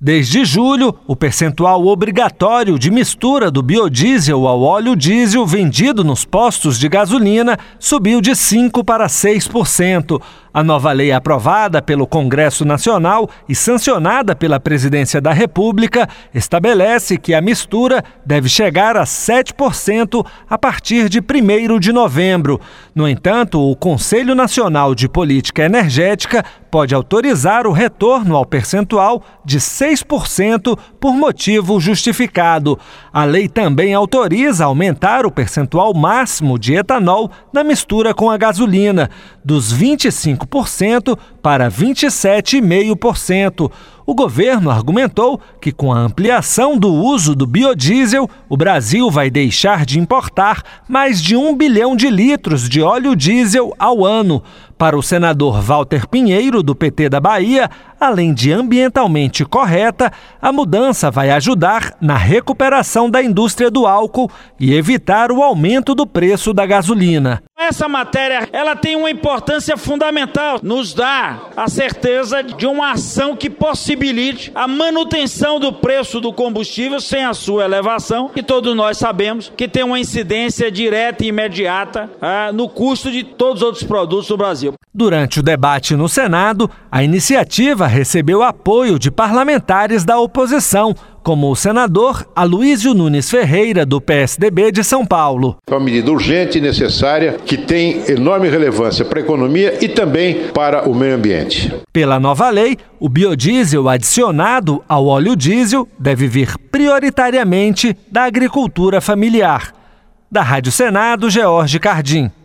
Desde julho, o percentual obrigatório de mistura do biodiesel ao óleo diesel vendido nos postos de gasolina subiu de 5% para 6%. A nova lei aprovada pelo Congresso Nacional e sancionada pela Presidência da República estabelece que a mistura deve chegar a 7% a partir de 1º de novembro. No entanto, o Conselho Nacional de Política Energética pode autorizar o retorno ao percentual de 6% por motivo justificado. A lei também autoriza aumentar o percentual máximo de etanol na mistura com a gasolina, dos 25% para 27,5%. O governo argumentou que, com a ampliação do uso do biodiesel, o Brasil vai deixar de importar mais de 1 bilhão de litros de óleo diesel ao ano. Para o senador Walter Pinheiro, do PT da Bahia, além de ambientalmente correta, a mudança vai ajudar na recuperação da indústria do álcool e evitar o aumento do preço da gasolina. Essa matéria, ela tem uma importância fundamental, nos dá a certeza de uma ação que possibilite a manutenção do preço do combustível sem a sua elevação, e todos nós sabemos que tem uma incidência direta e imediata no custo de todos os outros produtos do Brasil. Durante o debate no Senado, a iniciativa recebeu apoio de parlamentares da oposição, como o senador Aloysio Nunes Ferreira, do PSDB de São Paulo. É uma medida urgente e necessária que tem enorme relevância para a economia e também para o meio ambiente. Pela nova lei, o biodiesel adicionado ao óleo diesel deve vir prioritariamente da agricultura familiar. Da Rádio Senado, George Cardim.